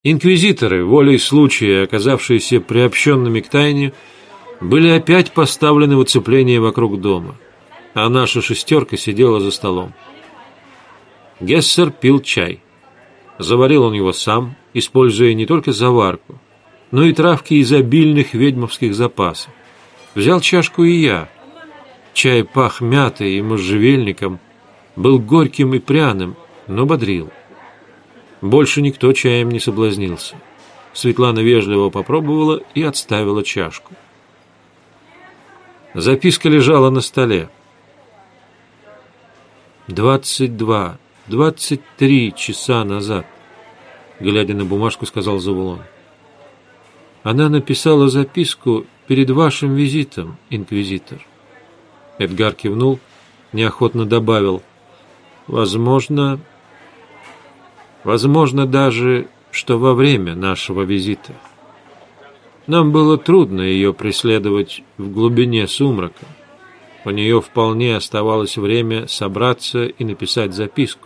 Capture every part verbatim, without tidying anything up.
Инквизиторы, волей случая, оказавшиеся приобщенными к тайне, были опять поставлены в оцепление вокруг дома, а наша шестерка сидела за столом. Гессер пил чай. Заварил он его сам, используя не только заварку, но и травки из обильных ведьмовских запасов. Взял чашку и я. Чай пах мятой и можжевельником, был горьким и пряным, но бодрил. Больше никто чаем не соблазнился. Светлана вежливо попробовала и отставила чашку. Записка лежала на столе. «Двадцать два, двадцать три часа назад», глядя на бумажку, сказал Завулон. «Она написала записку перед вашим визитом, инквизитор». Эдгар кивнул, неохотно добавил: «Возможно, возможно даже, что во время нашего визита. Нам было трудно ее преследовать в глубине сумрака. У нее вполне оставалось время собраться и написать записку.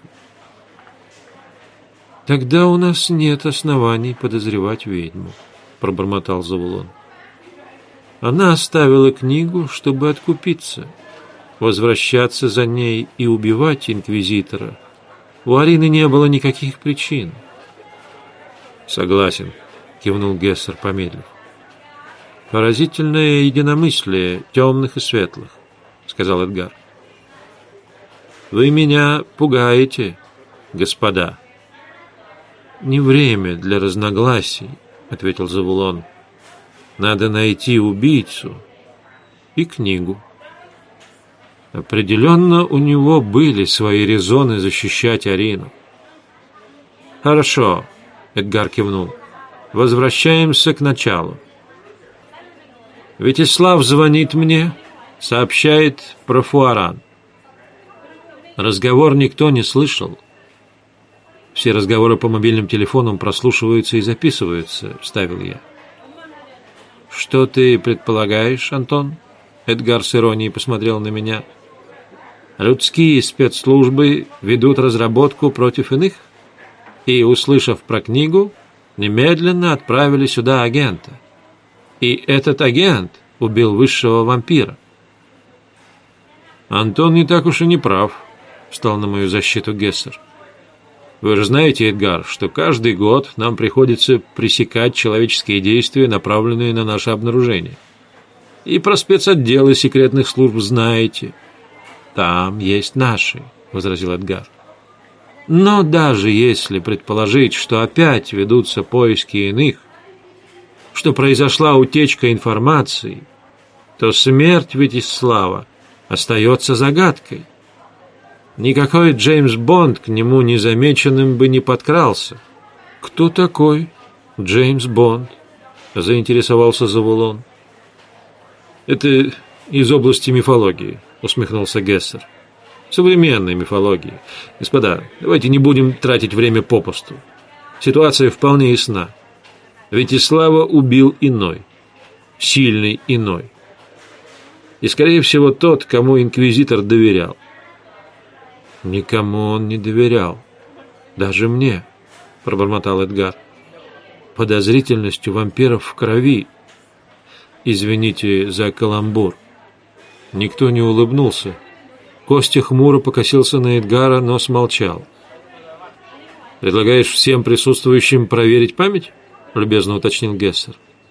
Тогда у нас нет оснований подозревать ведьму», — пробормотал Завулон. «Она оставила книгу, чтобы откупиться. Возвращаться за ней и убивать инквизитора у Арины не было никаких причин». «Согласен», — кивнул Гессер, помедлив. «Поразительное единомыслие темных и светлых», — сказал Эдгар. «Вы меня пугаете, господа». «Не время для разногласий», — ответил Завулон. «Надо найти убийцу и книгу». Определенно у него были свои резоны защищать Арину. «Хорошо», — Эдгар кивнул. «Возвращаемся к началу. Вячеслав звонит мне, сообщает про Фуаран. Разговор никто не слышал. Все разговоры по мобильным телефонам прослушиваются и записываются», — вставил я. «Что ты предполагаешь, Антон?» Эдгар с иронией посмотрел на меня. «Людские спецслужбы ведут разработку против иных и, услышав про книгу, немедленно отправили сюда агента. И этот агент убил высшего вампира». «Антон не так уж и не прав», — встал на мою защиту Гессер. «Вы же знаете, Эдгар, что каждый год нам приходится пресекать человеческие действия, направленные на наше обнаружение. И про спецотделы секретных служб знаете». «Там есть наши», — возразил Эдгар. «Но даже если предположить, что опять ведутся поиски иных, что произошла утечка информации, то смерть Вячеслава остается загадкой. Никакой Джеймс Бонд к нему незамеченным бы не подкрался». «Кто такой Джеймс Бонд?» — заинтересовался Завулон. «Это из области мифологии», — усмехнулся Гессер. «Современной мифологии. Господа, давайте не будем тратить время попусту. Ситуация вполне ясна. Вячеслава убил иной, сильный иной. И, скорее всего, тот, кому инквизитор доверял». «Никому он не доверял. Даже мне», — пробормотал Эдгар. «Подозрительность у вампиров в крови. Извините за каламбур». Никто не улыбнулся. Костя хмуро покосился на Эдгара, но смолчал. «Предлагаешь всем присутствующим проверить память?» — любезно уточнил Гессер.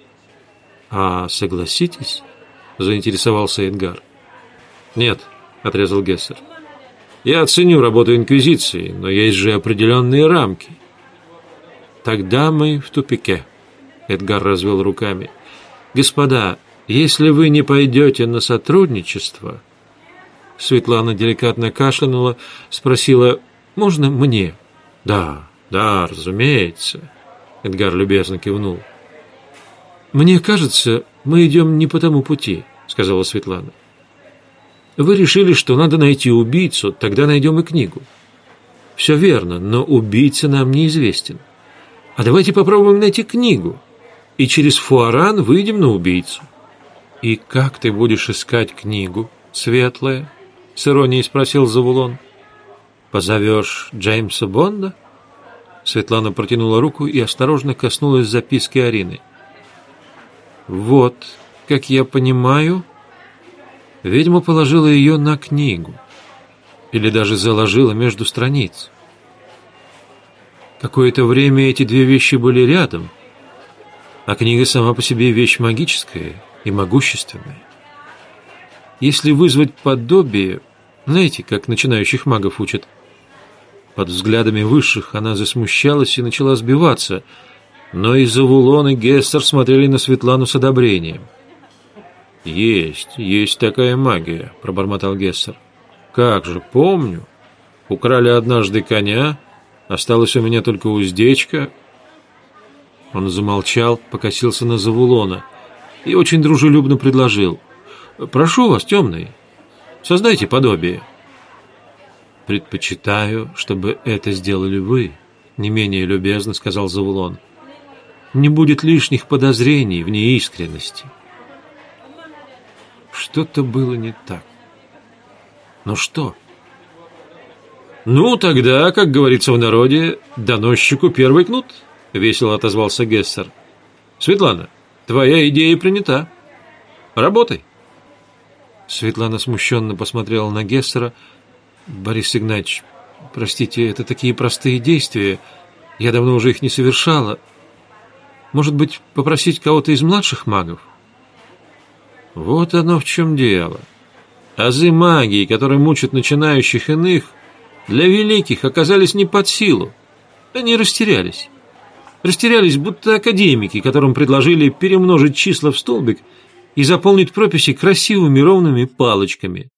«А согласитесь?» — заинтересовался Эдгар. «Нет», — отрезал Гессер. «Я оценю работу Инквизиции, но есть же определенные рамки». «Тогда мы в тупике», — Эдгар развел руками. «Господа, если вы не пойдете на сотрудничество...» Светлана деликатно кашлянула, спросила: «Можно мне?» «Да, да, разумеется», — Эдгар любезно кивнул. «Мне кажется, мы идем не по тому пути», — сказала Светлана. «Вы решили, что надо найти убийцу, тогда найдем и книгу. Все верно, но убийца нам неизвестен. А давайте попробуем найти книгу, и через Фуаран выйдем на убийцу». «И как ты будешь искать книгу, светлая?» — с иронией спросил Завулон. «Позовешь Джеймса Бонда?» Светлана протянула руку и осторожно коснулась записки Арины. «Вот, как я понимаю, ведьма положила ее на книгу. Или даже заложила между страниц. Какое-то время эти две вещи были рядом, а книга сама по себе вещь магическая и могущественная. Если вызвать подобие, знаете, как начинающих магов учат, под взглядами высших она засмущалась и начала сбиваться, но и Завулон, и Гессер смотрели на Светлану с одобрением. «Есть, есть такая магия», — пробормотал Гессер. «Как же, помню. Украли однажды коня, осталась у меня только уздечка». Он замолчал, покосился на Завулона и очень дружелюбно предложил: «Прошу вас, темный, создайте подобие». «Предпочитаю, чтобы это сделали вы», — не менее любезно сказал Завулон. «Не будет лишних подозрений в неискренности». Что-то было не так. Но что? «Ну, тогда, как говорится в народе, доносчику первый кнут», — весело отозвался Гессер. «Светлана, твоя идея принята. Работай». Светлана смущенно посмотрела на Гессера. «Борис Игнатьевич, простите, это такие простые действия. Я давно уже их не совершала. Может быть, попросить кого-то из младших магов?» Вот оно в чем дело. Азы магии, которые мучат начинающих иных, для великих оказались не под силу. Они растерялись. Растерялись, будто академики, которым предложили перемножить числа в столбик и заполнить прописи красивыми ровными палочками.